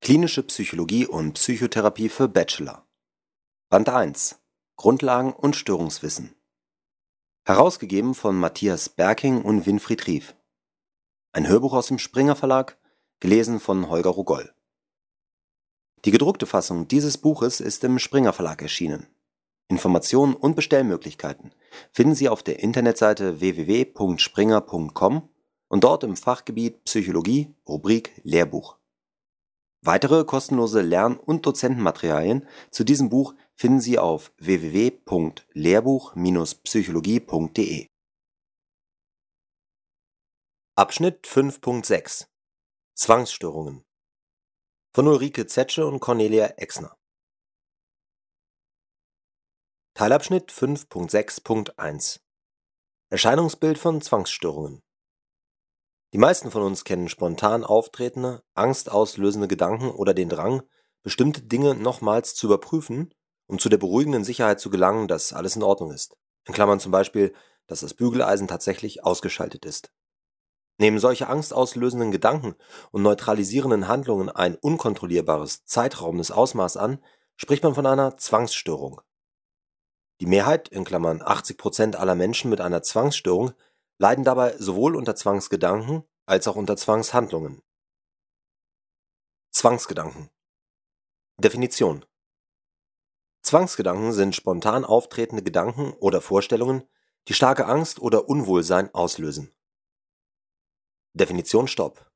Klinische Psychologie und Psychotherapie für Bachelor. Band 1. Grundlagen und Störungswissen. Herausgegeben von Matthias Berking und Winfried Rief. Ein Hörbuch aus dem Springer Verlag, gelesen von Holger Rogoll. Die gedruckte Fassung dieses Buches ist im Springer Verlag erschienen. Informationen und Bestellmöglichkeiten finden Sie auf der Internetseite www.springer.com und dort im Fachgebiet Psychologie, Rubrik Lehrbuch. Weitere kostenlose Lern- und Dozentenmaterialien zu diesem Buch finden Sie auf www.lehrbuch-psychologie.de. Abschnitt 5.6 Zwangsstörungen von Ulrike Zetsche und Cornelia Exner. Teilabschnitt 5.6.1 Erscheinungsbild von Zwangsstörungen. Die meisten von uns kennen spontan auftretende, angstauslösende Gedanken oder den Drang, bestimmte Dinge nochmals zu überprüfen, um zu der beruhigenden Sicherheit zu gelangen, dass alles in Ordnung ist. In Klammern zum Beispiel, dass das Bügeleisen tatsächlich ausgeschaltet ist. Nehmen solche angstauslösenden Gedanken und neutralisierenden Handlungen ein unkontrollierbares, zeitraubendes Ausmaß an, spricht man von einer Zwangsstörung. Die Mehrheit, in Klammern 80% aller Menschen mit einer Zwangsstörung, leiden dabei sowohl unter Zwangsgedanken als auch unter Zwangshandlungen. Zwangsgedanken. Definition. Zwangsgedanken sind spontan auftretende Gedanken oder Vorstellungen, die starke Angst oder Unwohlsein auslösen. Definition Stopp.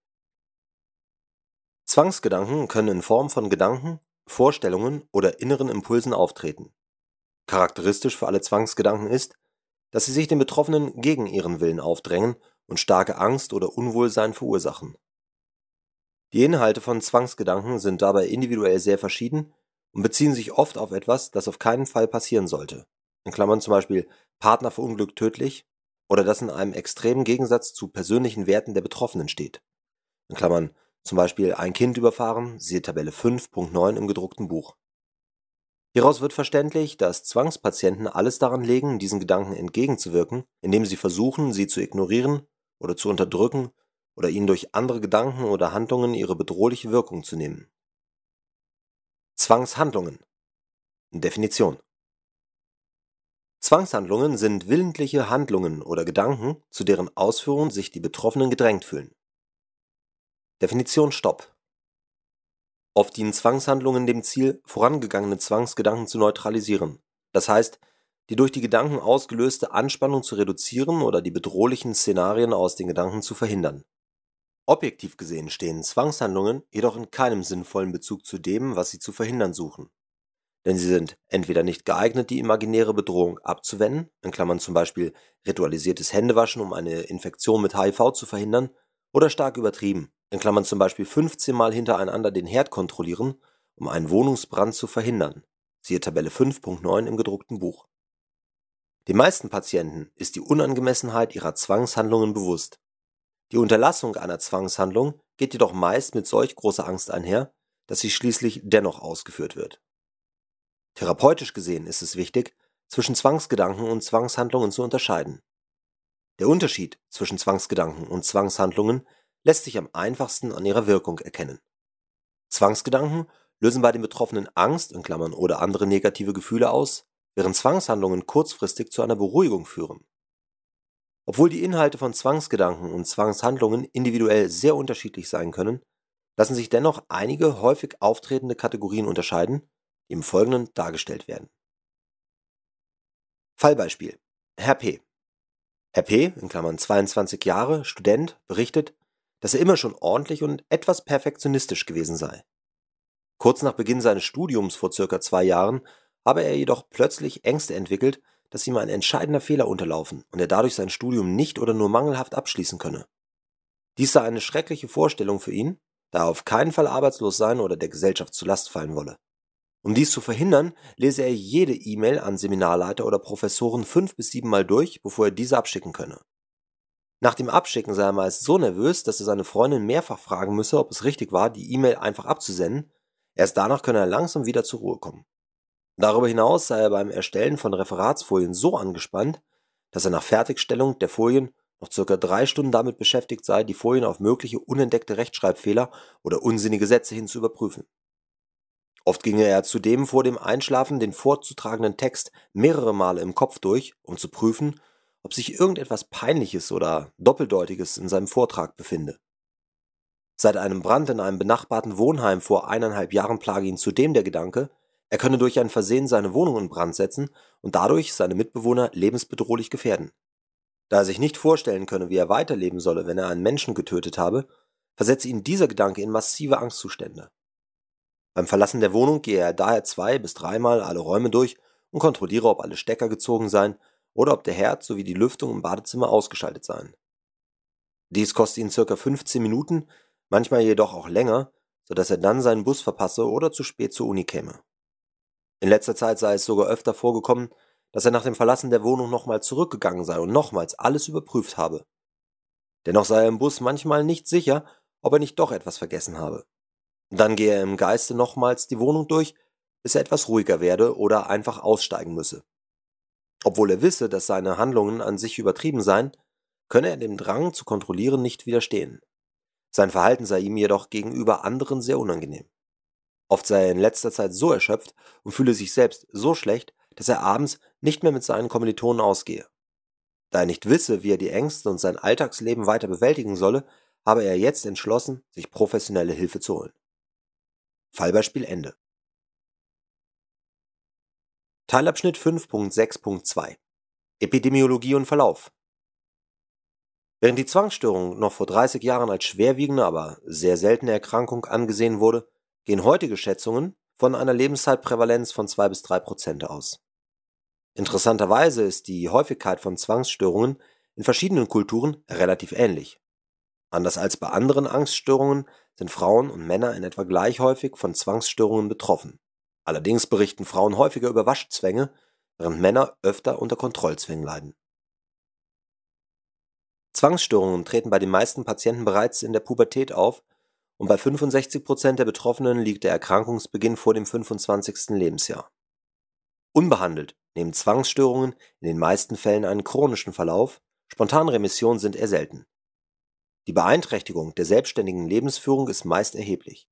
Zwangsgedanken können in Form von Gedanken, Vorstellungen oder inneren Impulsen auftreten. Charakteristisch für alle Zwangsgedanken ist, dass sie sich den Betroffenen gegen ihren Willen aufdrängen und starke Angst oder Unwohlsein verursachen. Die Inhalte von Zwangsgedanken sind dabei individuell sehr verschieden und beziehen sich oft auf etwas, das auf keinen Fall passieren sollte. In Klammern zum Beispiel Partner verunglückt tödlich oder das in einem extremen Gegensatz zu persönlichen Werten der Betroffenen steht. In Klammern zum Beispiel ein Kind überfahren, siehe Tabelle 5.9 im gedruckten Buch. Hieraus wird verständlich, dass Zwangspatienten alles daran legen, diesen Gedanken entgegenzuwirken, indem sie versuchen, sie zu ignorieren oder zu unterdrücken oder ihnen durch andere Gedanken oder Handlungen ihre bedrohliche Wirkung zu nehmen. Zwangshandlungen. Definition. Zwangshandlungen sind willentliche Handlungen oder Gedanken, zu deren Ausführung sich die Betroffenen gedrängt fühlen. Definition Stopp. Oft dienen Zwangshandlungen dem Ziel, vorangegangene Zwangsgedanken zu neutralisieren, das heißt, die durch die Gedanken ausgelöste Anspannung zu reduzieren oder die bedrohlichen Szenarien aus den Gedanken zu verhindern. Objektiv gesehen stehen Zwangshandlungen jedoch in keinem sinnvollen Bezug zu dem, was sie zu verhindern suchen. Denn sie sind entweder nicht geeignet, die imaginäre Bedrohung abzuwenden, in Klammern zum Beispiel ritualisiertes Händewaschen, um eine Infektion mit HIV zu verhindern, oder stark übertrieben, in Klammern zum Beispiel 15 Mal hintereinander den Herd kontrollieren, um einen Wohnungsbrand zu verhindern. Siehe Tabelle 5.9 im gedruckten Buch. Den meisten Patienten ist die Unangemessenheit ihrer Zwangshandlungen bewusst. Die Unterlassung einer Zwangshandlung geht jedoch meist mit solch großer Angst einher, dass sie schließlich dennoch ausgeführt wird. Therapeutisch gesehen ist es wichtig, zwischen Zwangsgedanken und Zwangshandlungen zu unterscheiden. Der Unterschied zwischen Zwangsgedanken und Zwangshandlungen lässt sich am einfachsten an ihrer Wirkung erkennen. Zwangsgedanken lösen bei den Betroffenen Angst in Klammern oder andere negative Gefühle aus, während Zwangshandlungen kurzfristig zu einer Beruhigung führen. Obwohl die Inhalte von Zwangsgedanken und Zwangshandlungen individuell sehr unterschiedlich sein können, lassen sich dennoch einige häufig auftretende Kategorien unterscheiden, die im Folgenden dargestellt werden. Fallbeispiel: Herr P. Herr P., in Klammern 22 Jahre, Student, berichtet, dass er immer schon ordentlich und etwas perfektionistisch gewesen sei. Kurz nach Beginn seines Studiums vor ca. 2 Jahren habe er jedoch plötzlich Ängste entwickelt, dass ihm ein entscheidender Fehler unterlaufen und er dadurch sein Studium nicht oder nur mangelhaft abschließen könne. Dies sei eine schreckliche Vorstellung für ihn, da er auf keinen Fall arbeitslos sein oder der Gesellschaft zur Last fallen wolle. Um dies zu verhindern, lese er jede E-Mail an Seminarleiter oder Professoren 5 bis 7 Mal durch, bevor er diese abschicken könne. Nach dem Abschicken sei er meist so nervös, dass er seine Freundin mehrfach fragen müsse, ob es richtig war, die E-Mail einfach abzusenden. Erst danach könne er langsam wieder zur Ruhe kommen. Darüber hinaus sei er beim Erstellen von Referatsfolien so angespannt, dass er nach Fertigstellung der Folien noch ca. 3 Stunden damit beschäftigt sei, die Folien auf mögliche unentdeckte Rechtschreibfehler oder unsinnige Sätze hin zu überprüfen. Oft ginge er zudem vor dem Einschlafen den vorzutragenden Text mehrere Male im Kopf durch, um zu prüfen, ob sich irgendetwas Peinliches oder Doppeldeutiges in seinem Vortrag befinde. Seit einem Brand in einem benachbarten Wohnheim vor 1,5 Jahren plage ihn zudem der Gedanke, er könne durch ein Versehen seine Wohnung in Brand setzen und dadurch seine Mitbewohner lebensbedrohlich gefährden. Da er sich nicht vorstellen könne, wie er weiterleben solle, wenn er einen Menschen getötet habe, versetze ihn dieser Gedanke in massive Angstzustände. Beim Verlassen der Wohnung gehe er daher 2- bis 3-mal alle Räume durch und kontrolliere, ob alle Stecker gezogen seien oder ob der Herd sowie die Lüftung im Badezimmer ausgeschaltet seien. Dies koste ihn ca. 15 Minuten, manchmal jedoch auch länger, sodass er dann seinen Bus verpasse oder zu spät zur Uni käme. In letzter Zeit sei es sogar öfter vorgekommen, dass er nach dem Verlassen der Wohnung nochmal zurückgegangen sei und nochmals alles überprüft habe. Dennoch sei er im Bus manchmal nicht sicher, ob er nicht doch etwas vergessen habe. Dann gehe er im Geiste nochmals die Wohnung durch, bis er etwas ruhiger werde oder einfach aussteigen müsse. Obwohl er wisse, dass seine Handlungen an sich übertrieben seien, könne er dem Drang zu kontrollieren nicht widerstehen. Sein Verhalten sei ihm jedoch gegenüber anderen sehr unangenehm. Oft sei er in letzter Zeit so erschöpft und fühle sich selbst so schlecht, dass er abends nicht mehr mit seinen Kommilitonen ausgehe. Da er nicht wisse, wie er die Ängste und sein Alltagsleben weiter bewältigen solle, habe er jetzt entschlossen, sich professionelle Hilfe zu holen. Fallbeispiel Ende. Teilabschnitt 5.6.2 Epidemiologie und Verlauf. Während die Zwangsstörung noch vor 30 Jahren als schwerwiegende, aber sehr seltene Erkrankung angesehen wurde, gehen heutige Schätzungen von einer Lebenszeitprävalenz von 2-3% aus. Interessanterweise ist die Häufigkeit von Zwangsstörungen in verschiedenen Kulturen relativ ähnlich. Anders als bei anderen Angststörungen sind Frauen und Männer in etwa gleich häufig von Zwangsstörungen betroffen. Allerdings berichten Frauen häufiger über Waschzwänge, während Männer öfter unter Kontrollzwängen leiden. Zwangsstörungen treten bei den meisten Patienten bereits in der Pubertät auf und bei 65% der Betroffenen liegt der Erkrankungsbeginn vor dem 25. Lebensjahr. Unbehandelt nehmen Zwangsstörungen in den meisten Fällen einen chronischen Verlauf, Spontanremissionen sind eher selten. Die Beeinträchtigung der selbstständigen Lebensführung ist meist erheblich.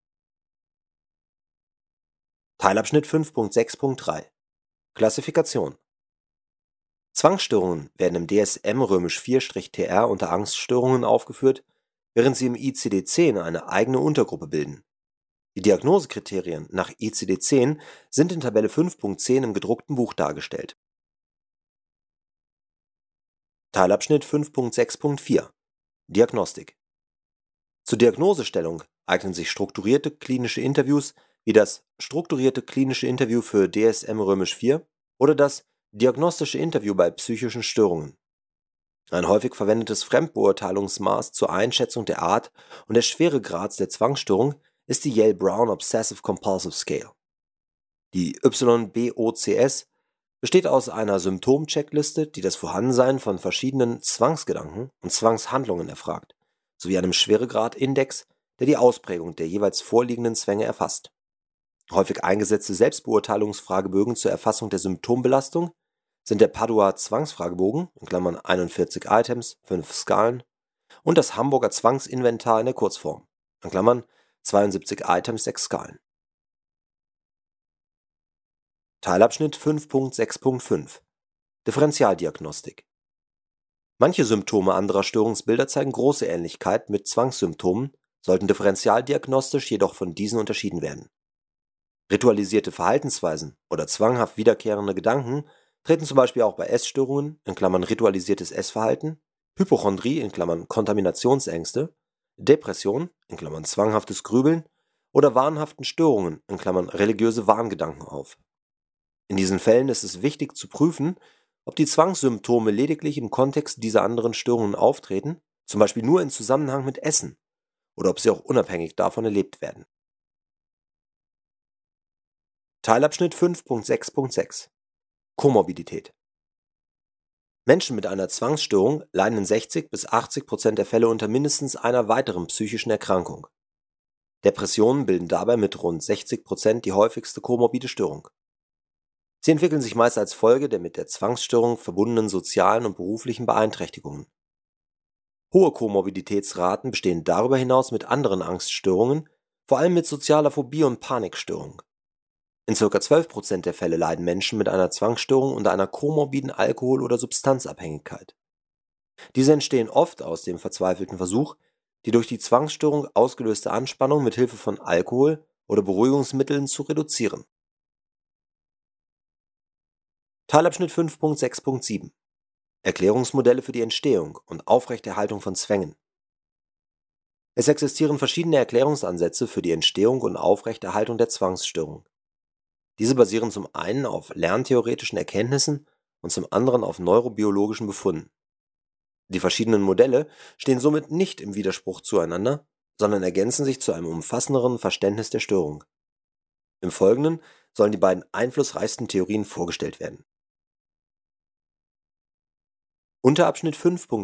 Teilabschnitt 5.6.3 Klassifikation. Zwangsstörungen werden im DSM IV-TR unter Angststörungen aufgeführt, während sie im ICD-10 eine eigene Untergruppe bilden. Die Diagnosekriterien nach ICD-10 sind in Tabelle 5.10 im gedruckten Buch dargestellt. Teilabschnitt 5.6.4 Diagnostik. Zur Diagnosestellung eignen sich strukturierte klinische Interviews wie das strukturierte klinische Interview für DSM IV oder das diagnostische Interview bei psychischen Störungen. Ein häufig verwendetes Fremdbeurteilungsmaß zur Einschätzung der Art und der Schweregrads der Zwangsstörung ist die Yale-Brown Obsessive Compulsive Scale. Die YBOCS besteht aus einer Symptom-Checkliste, die das Vorhandensein von verschiedenen Zwangsgedanken und Zwangshandlungen erfragt, sowie einem Schweregrad-Index, der die Ausprägung der jeweils vorliegenden Zwänge erfasst. Häufig eingesetzte Selbstbeurteilungsfragebögen zur Erfassung der Symptombelastung sind der Padua Zwangsfragebogen (41 Items, 5 Skalen) und das Hamburger Zwangsinventar in der Kurzform (72 Items, 6 Skalen). Teilabschnitt 5.6.5 Differentialdiagnostik. Manche Symptome anderer Störungsbilder zeigen große Ähnlichkeit mit Zwangssymptomen, sollten differentialdiagnostisch jedoch von diesen unterschieden werden. Ritualisierte Verhaltensweisen oder zwanghaft wiederkehrende Gedanken treten zum Beispiel auch bei Essstörungen (ritualisiertes Essverhalten), Hypochondrie (Kontaminationsängste), Depression (zwanghaftes Grübeln) oder wahnhaften Störungen (religiöse Wahngedanken) auf. In diesen Fällen ist es wichtig zu prüfen, ob die Zwangssymptome lediglich im Kontext dieser anderen Störungen auftreten, zum Beispiel nur in Zusammenhang mit Essen, oder ob sie auch unabhängig davon erlebt werden. Teilabschnitt 5.6.6 Komorbidität. Menschen mit einer Zwangsstörung leiden in 60-80% der Fälle unter mindestens einer weiteren psychischen Erkrankung. Depressionen bilden dabei mit rund 60% die häufigste komorbide Störung. Sie entwickeln sich meist als Folge der mit der Zwangsstörung verbundenen sozialen und beruflichen Beeinträchtigungen. Hohe Komorbiditätsraten bestehen darüber hinaus mit anderen Angststörungen, vor allem mit sozialer Phobie und Panikstörung. In ca. 12% der Fälle leiden Menschen mit einer Zwangsstörung unter einer komorbiden Alkohol- oder Substanzabhängigkeit. Diese entstehen oft aus dem verzweifelten Versuch, die durch die Zwangsstörung ausgelöste Anspannung mit Hilfe von Alkohol oder Beruhigungsmitteln zu reduzieren. Teilabschnitt 5.6.7 Erklärungsmodelle für die Entstehung und Aufrechterhaltung von Zwängen. Es existieren verschiedene Erklärungsansätze für die Entstehung und Aufrechterhaltung der Zwangsstörung. Diese basieren zum einen auf lerntheoretischen Erkenntnissen und zum anderen auf neurobiologischen Befunden. Die verschiedenen Modelle stehen somit nicht im Widerspruch zueinander, sondern ergänzen sich zu einem umfassenderen Verständnis der Störung. Im Folgenden sollen die beiden einflussreichsten Theorien vorgestellt werden. Unterabschnitt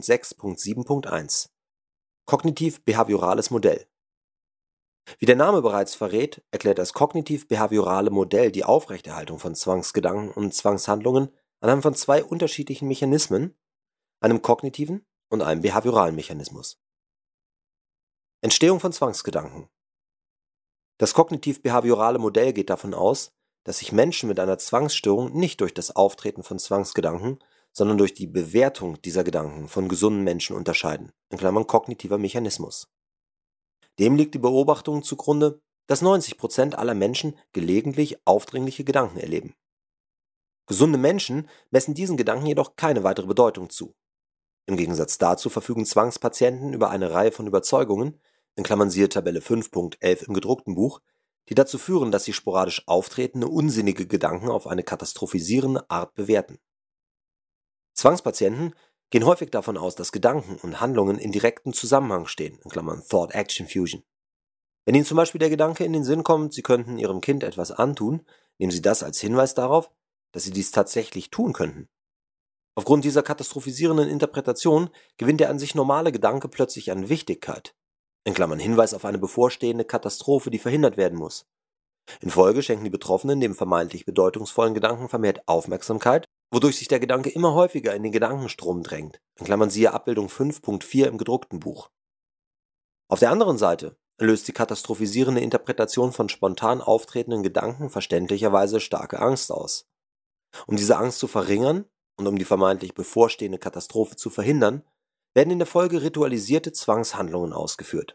5.6.7.1 Kognitiv-behaviorales Modell. Wie der Name bereits verrät, erklärt das kognitiv-behaviorale Modell die Aufrechterhaltung von Zwangsgedanken und Zwangshandlungen anhand von zwei unterschiedlichen Mechanismen, einem kognitiven und einem behavioralen Mechanismus. Entstehung von Zwangsgedanken. Das kognitiv-behaviorale Modell geht davon aus, dass sich Menschen mit einer Zwangsstörung nicht durch das Auftreten von Zwangsgedanken, sondern durch die Bewertung dieser Gedanken von gesunden Menschen unterscheiden (kognitiver Mechanismus). Dem liegt die Beobachtung zugrunde, dass 90% aller Menschen gelegentlich aufdringliche Gedanken erleben. Gesunde Menschen messen diesen Gedanken jedoch keine weitere Bedeutung zu. Im Gegensatz dazu verfügen Zwangspatienten über eine Reihe von Überzeugungen (siehe Tabelle 5.11 im gedruckten Buch), die dazu führen, dass sie sporadisch auftretende unsinnige Gedanken auf eine katastrophisierende Art bewerten. Zwangspatienten gehen häufig davon aus, dass Gedanken und Handlungen in direktem Zusammenhang stehen (Thought-Action-Fusion). Wenn ihnen zum Beispiel der Gedanke in den Sinn kommt, sie könnten ihrem Kind etwas antun, nehmen sie das als Hinweis darauf, dass sie dies tatsächlich tun könnten. Aufgrund dieser katastrophisierenden Interpretation gewinnt der an sich normale Gedanke plötzlich an Wichtigkeit (Hinweis auf eine bevorstehende Katastrophe, die verhindert werden muss). In Folge schenken die Betroffenen dem vermeintlich bedeutungsvollen Gedanken vermehrt Aufmerksamkeit, wodurch sich der Gedanke immer häufiger in den Gedankenstrom drängt (siehe Abbildung 5.4 im gedruckten Buch). Auf der anderen Seite löst die katastrophisierende Interpretation von spontan auftretenden Gedanken verständlicherweise starke Angst aus. Um diese Angst zu verringern und um die vermeintlich bevorstehende Katastrophe zu verhindern, werden in der Folge ritualisierte Zwangshandlungen ausgeführt.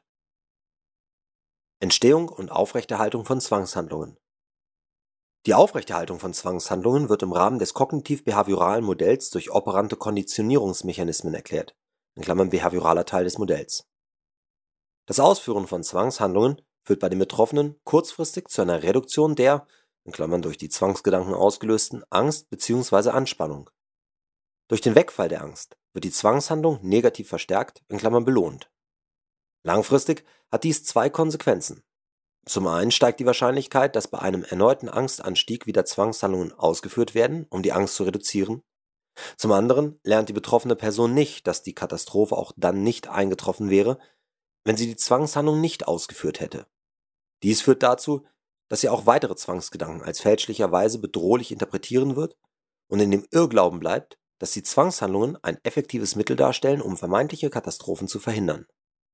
Entstehung und Aufrechterhaltung von Zwangshandlungen. Die Aufrechterhaltung von Zwangshandlungen wird im Rahmen des kognitiv-behavioralen Modells durch operante Konditionierungsmechanismen erklärt (behavioraler Teil des Modells). Das Ausführen von Zwangshandlungen führt bei den Betroffenen kurzfristig zu einer Reduktion der (durch die Zwangsgedanken ausgelösten) Angst bzw. Anspannung. Durch den Wegfall der Angst wird die Zwangshandlung negativ verstärkt (belohnt). Langfristig hat dies zwei Konsequenzen. Zum einen steigt die Wahrscheinlichkeit, dass bei einem erneuten Angstanstieg wieder Zwangshandlungen ausgeführt werden, um die Angst zu reduzieren. Zum anderen lernt die betroffene Person nicht, dass die Katastrophe auch dann nicht eingetroffen wäre, wenn sie die Zwangshandlung nicht ausgeführt hätte. Dies führt dazu, dass sie auch weitere Zwangsgedanken als fälschlicherweise bedrohlich interpretieren wird und in dem Irrglauben bleibt, dass die Zwangshandlungen ein effektives Mittel darstellen, um vermeintliche Katastrophen zu verhindern.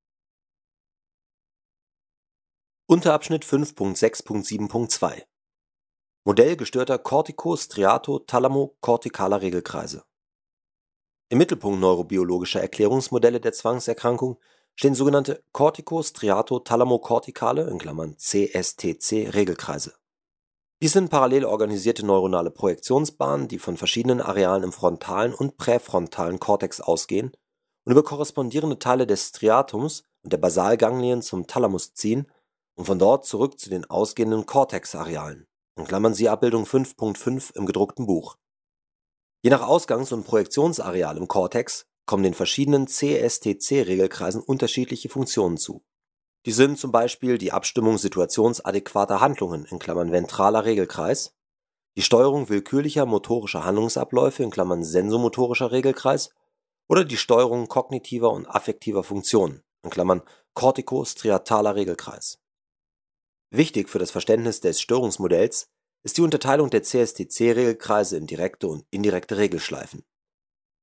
Unterabschnitt 5.6.7.2 Modell gestörter kortiko-striato-thalamo-kortikaler Regelkreise. Im Mittelpunkt neurobiologischer Erklärungsmodelle der Zwangserkrankung stehen sogenannte kortiko-striato-thalamo-kortikale (CSTC) Regelkreise. Dies sind parallel organisierte neuronale Projektionsbahnen, die von verschiedenen Arealen im frontalen und präfrontalen Kortex ausgehen und über korrespondierende Teile des Striatums und der Basalganglien zum Thalamus ziehen und von dort zurück zu den ausgehenden Cortex-Arealen (siehe Abbildung 5.5 im gedruckten Buch). Je nach Ausgangs- und Projektionsareal im Kortex kommen den verschiedenen CSTC-Regelkreisen unterschiedliche Funktionen zu. Die sind zum Beispiel die Abstimmung situationsadäquater Handlungen (ventraler Regelkreis), die Steuerung willkürlicher motorischer Handlungsabläufe (sensomotorischer Regelkreis) oder die Steuerung kognitiver und affektiver Funktionen (kortiko-striataler Regelkreis). Wichtig für das Verständnis des Störungsmodells ist die Unterteilung der CSTC-Regelkreise in direkte und indirekte Regelschleifen.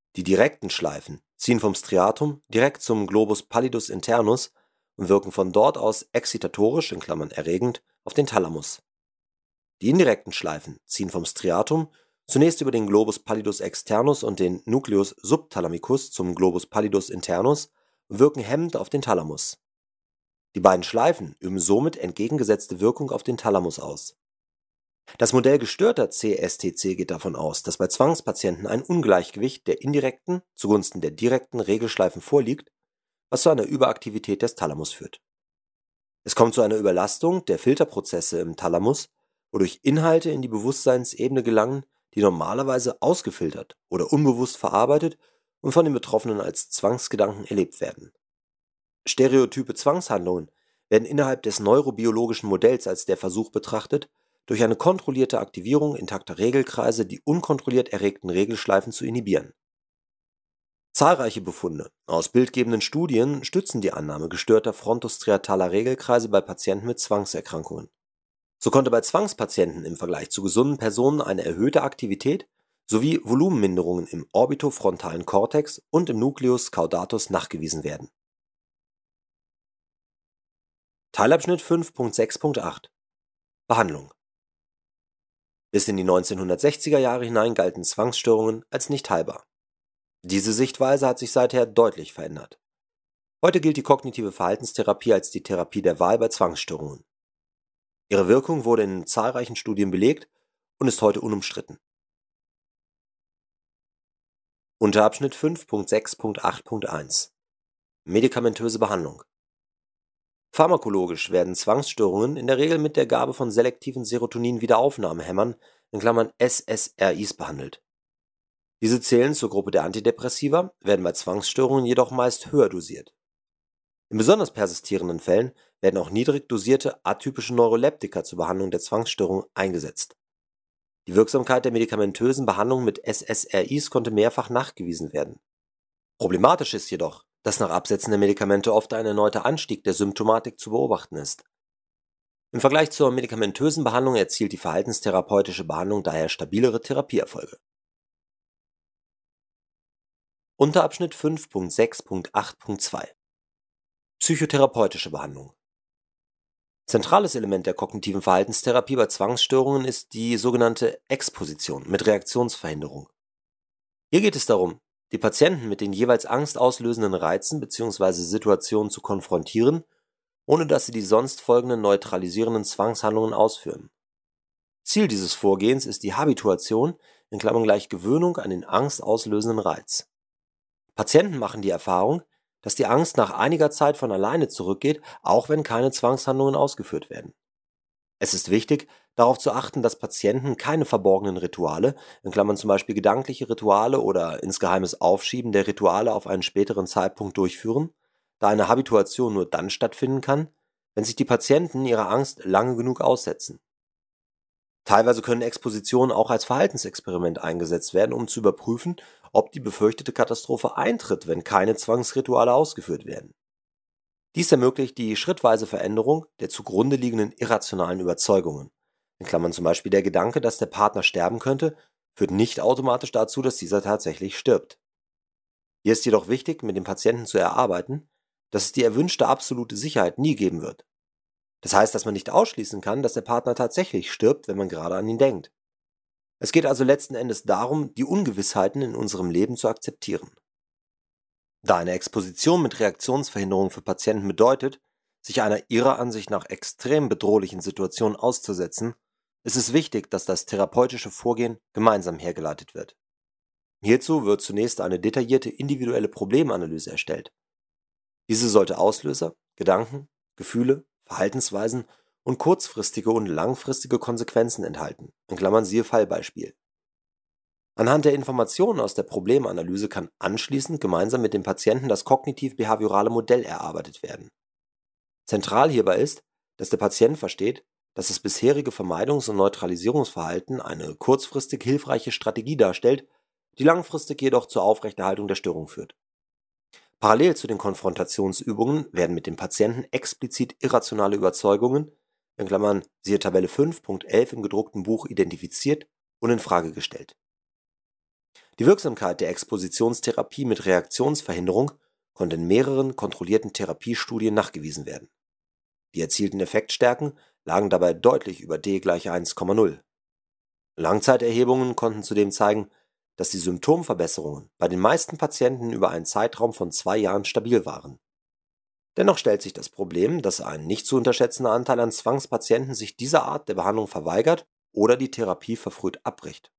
Die direkten Schleifen ziehen vom Striatum direkt zum Globus pallidus internus und wirken von dort aus excitatorisch (erregend) auf den Thalamus. Die indirekten Schleifen ziehen vom Striatum zunächst über den Globus pallidus externus und den Nucleus subthalamicus zum Globus pallidus internus und wirken hemmend auf den Thalamus. Die beiden Schleifen üben somit entgegengesetzte Wirkung auf den Thalamus aus. Das Modell gestörter CSTC geht davon aus, dass bei Zwangspatienten ein Ungleichgewicht der indirekten zugunsten der direkten Regelschleifen vorliegt, was zu einer Überaktivität des Thalamus führt. Es kommt zu einer Überlastung der Filterprozesse im Thalamus, wodurch Inhalte in die Bewusstseinsebene gelangen, die normalerweise ausgefiltert oder unbewusst verarbeitet und von den Betroffenen als Zwangsgedanken erlebt werden. Stereotype Zwangshandlungen werden innerhalb des neurobiologischen Modells als der Versuch betrachtet, durch eine kontrollierte Aktivierung intakter Regelkreise die unkontrolliert erregten Regelschleifen zu inhibieren. Zahlreiche Befunde aus bildgebenden Studien stützen die Annahme gestörter frontostriataler Regelkreise bei Patienten mit Zwangserkrankungen. So konnte bei Zwangspatienten im Vergleich zu gesunden Personen eine erhöhte Aktivität sowie Volumenminderungen im orbitofrontalen Kortex und im Nucleus caudatus nachgewiesen werden. Teilabschnitt 5.6.8 Behandlung. Bis in die 1960er Jahre hinein galten Zwangsstörungen als nicht heilbar. Diese Sichtweise hat sich seither deutlich verändert. Heute gilt die kognitive Verhaltenstherapie als die Therapie der Wahl bei Zwangsstörungen. Ihre Wirkung wurde in zahlreichen Studien belegt und ist heute unumstritten. Unterabschnitt 5.6.8.1 Medikamentöse Behandlung. Pharmakologisch werden Zwangsstörungen in der Regel mit der Gabe von selektiven Serotonin-Wiederaufnahmehämmern (SSRIs) behandelt. Diese zählen zur Gruppe der Antidepressiva, werden bei Zwangsstörungen jedoch meist höher dosiert. In besonders persistierenden Fällen werden auch niedrig dosierte atypische Neuroleptika zur Behandlung der Zwangsstörung eingesetzt. Die Wirksamkeit der medikamentösen Behandlung mit SSRIs konnte mehrfach nachgewiesen werden. Problematisch ist jedoch, dass nach Absetzen der Medikamente oft ein erneuter Anstieg der Symptomatik zu beobachten ist. Im Vergleich zur medikamentösen Behandlung erzielt die verhaltenstherapeutische Behandlung daher stabilere Therapieerfolge. Unterabschnitt 5.6.8.2 Psychotherapeutische Behandlung. Zentrales Element der kognitiven Verhaltenstherapie bei Zwangsstörungen ist die sogenannte Exposition mit Reaktionsverhinderung. Hier geht es darum, die Patienten mit den jeweils angstauslösenden Reizen bzw. Situationen zu konfrontieren, ohne dass sie die sonst folgenden neutralisierenden Zwangshandlungen ausführen. Ziel dieses Vorgehens ist die Habituation (gleich Gewöhnung an den angstauslösenden Reiz). Patienten machen die Erfahrung, dass die Angst nach einiger Zeit von alleine zurückgeht, auch wenn keine Zwangshandlungen ausgeführt werden. Es ist wichtig, darauf zu achten, dass Patienten keine verborgenen Rituale (zum Beispiel gedankliche Rituale oder insgeheimes Aufschieben der Rituale auf einen späteren Zeitpunkt) durchführen, da eine Habituation nur dann stattfinden kann, wenn sich die Patienten ihrer Angst lange genug aussetzen. Teilweise können Expositionen auch als Verhaltensexperiment eingesetzt werden, um zu überprüfen, ob die befürchtete Katastrophe eintritt, wenn keine Zwangsrituale ausgeführt werden. Dies ermöglicht die schrittweise Veränderung der zugrunde liegenden irrationalen Überzeugungen. Zum Beispiel der Gedanke, dass der Partner sterben könnte, führt nicht automatisch dazu, dass dieser tatsächlich stirbt. Hier ist jedoch wichtig, mit dem Patienten zu erarbeiten, dass es die erwünschte absolute Sicherheit nie geben wird. Das heißt, dass man nicht ausschließen kann, dass der Partner tatsächlich stirbt, wenn man gerade an ihn denkt. Es geht also letzten Endes darum, die Ungewissheiten in unserem Leben zu akzeptieren. Da eine Exposition mit Reaktionsverhinderung für Patienten bedeutet, sich einer ihrer Ansicht nach extrem bedrohlichen Situation auszusetzen, ist es wichtig, dass das therapeutische Vorgehen gemeinsam hergeleitet wird. Hierzu wird zunächst eine detaillierte individuelle Problemanalyse erstellt. Diese sollte Auslöser, Gedanken, Gefühle, Verhaltensweisen und kurzfristige und langfristige Konsequenzen enthalten (siehe Fallbeispiel). Anhand der Informationen aus der Problemanalyse kann anschließend gemeinsam mit dem Patienten das kognitiv-behaviorale Modell erarbeitet werden. Zentral hierbei ist, dass der Patient versteht, dass das bisherige Vermeidungs- und Neutralisierungsverhalten eine kurzfristig hilfreiche Strategie darstellt, die langfristig jedoch zur Aufrechterhaltung der Störung führt. Parallel zu den Konfrontationsübungen werden mit dem Patienten explizit irrationale Überzeugungen (siehe Tabelle 5.11 im gedruckten Buch) identifiziert und in Frage gestellt. Die Wirksamkeit der Expositionstherapie mit Reaktionsverhinderung konnte in mehreren kontrollierten Therapiestudien nachgewiesen werden. Die erzielten Effektstärken lagen dabei deutlich über D gleich 1,0. Langzeiterhebungen konnten zudem zeigen, dass die Symptomverbesserungen bei den meisten Patienten über einen Zeitraum von 2 Jahren stabil waren. Dennoch stellt sich das Problem, dass ein nicht zu unterschätzender Anteil an Zwangspatienten sich dieser Art der Behandlung verweigert oder die Therapie verfrüht abbricht.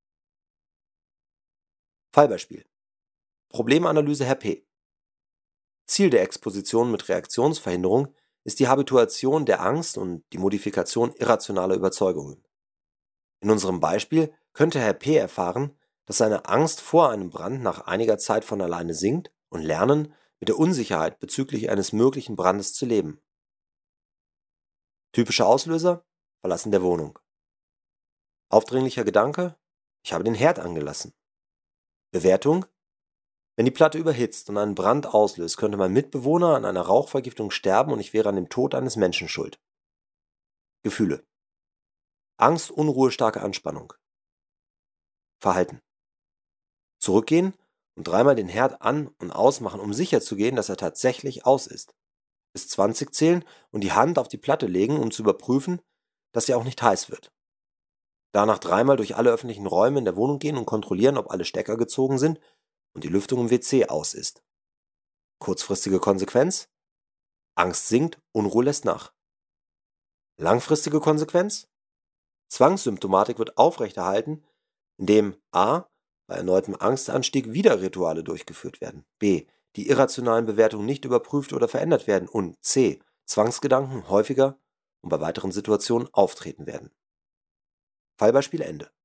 Fallbeispiel: Problemanalyse Herr P. Ziel der Exposition mit Reaktionsverhinderung ist die Habituation der Angst und die Modifikation irrationaler Überzeugungen. In unserem Beispiel könnte Herr P. erfahren, dass seine Angst vor einem Brand nach einiger Zeit von alleine sinkt und lernen, mit der Unsicherheit bezüglich eines möglichen Brandes zu leben. Typische Auslöser: Verlassen der Wohnung. Aufdringlicher Gedanke: Ich habe den Herd angelassen. Bewertung: Wenn die Platte überhitzt und einen Brand auslöst, könnte mein Mitbewohner an einer Rauchvergiftung sterben und ich wäre an dem Tod eines Menschen schuld. Gefühle: Angst, Unruhe, starke Anspannung. Verhalten: Zurückgehen und 3-mal den Herd an- und ausmachen, um sicherzugehen, dass er tatsächlich aus ist. Bis 20 zählen und die Hand auf die Platte legen, um zu überprüfen, dass sie auch nicht heiß wird. Danach 3-mal durch alle öffentlichen Räume in der Wohnung gehen und kontrollieren, ob alle Stecker gezogen sind und die Lüftung im WC aus ist. Kurzfristige Konsequenz: Angst sinkt, Unruhe lässt nach. Langfristige Konsequenz: Zwangssymptomatik wird aufrechterhalten, indem a. bei erneutem Angstanstieg wieder Rituale durchgeführt werden, b. die irrationalen Bewertungen nicht überprüft oder verändert werden und c. Zwangsgedanken häufiger und bei weiteren Situationen auftreten werden. Fallbeispiel Ende.